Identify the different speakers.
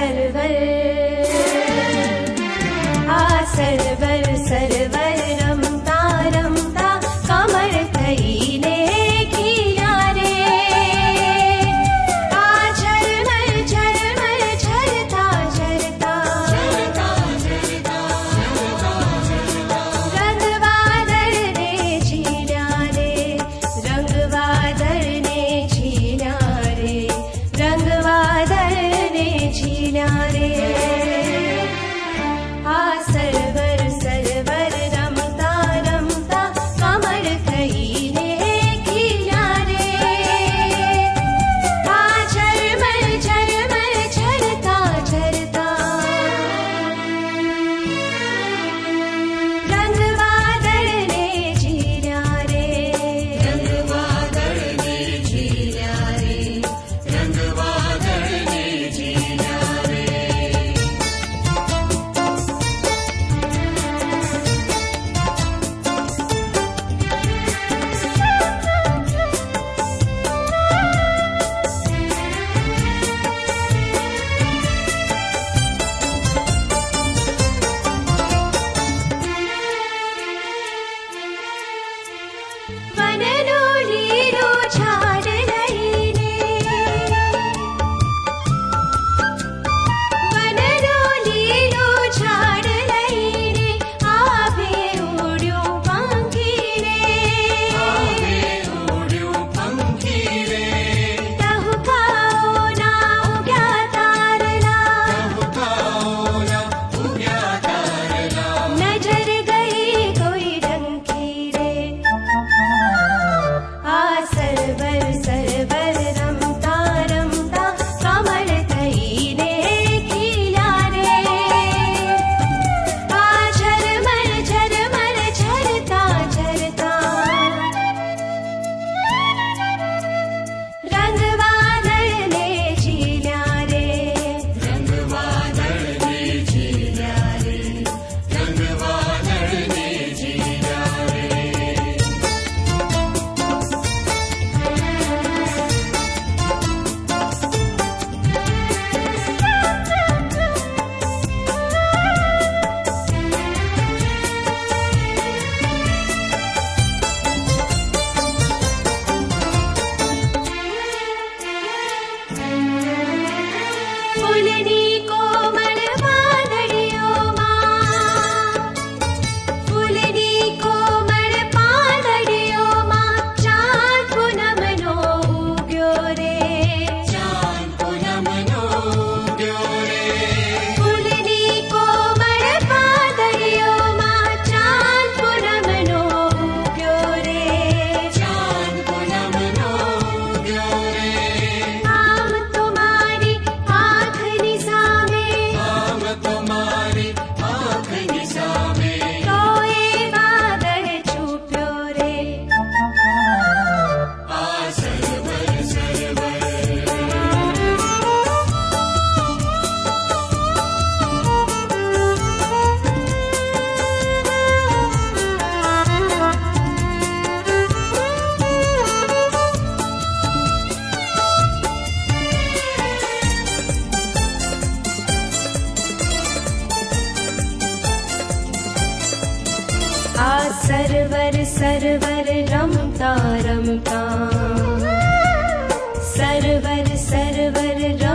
Speaker 1: सरवर सरवर रमता रमता कमर थईने खिला रे आ झरमर झरमर झरता झरता रंगवादळ ने झील्या रे रंगवादळ ने झील्या रे रंगवादळ ने झील्या रे आ सरवर सरवर रमता रमता कमर थईने खिला रे आ झरमर झरमर झरता झरता रंगवादळ ने झील्या रे रंगवादळ ने झील्या रे रंगवादळ ने झील्या रे वनलो लीलो झाड लईने वनलो लीलो झाड लईने आभे उड्यो पंखी रे टहुकाओ ना उग्या तारला नजर गई कोई डंकी रे आ सरवर सरवर रमता रमता कमर थईने खिला रे आ झरमर झरमर झरता झरता रंगवादळ ने झील्या रे रंगवादळ ने झील्या रे रंगवादळ ने झील्या रे फुलनी कोमल पादड़ियों मां फुलनी कोमल पादड़ियों मां चांद पूनमनो उग्यो रे चांद पूनमनो उग्यो रे फुलनी कोमल पादड़ियों मां चांद पूनमनो उग्यो रे चांद पूनमनो उग्यो रे आम तुम्हारी आँख निसामे कोई बादल छुप्यो रे आ सरवर सरवर आ सरवर सरवर रमता रमता सरवर सरवर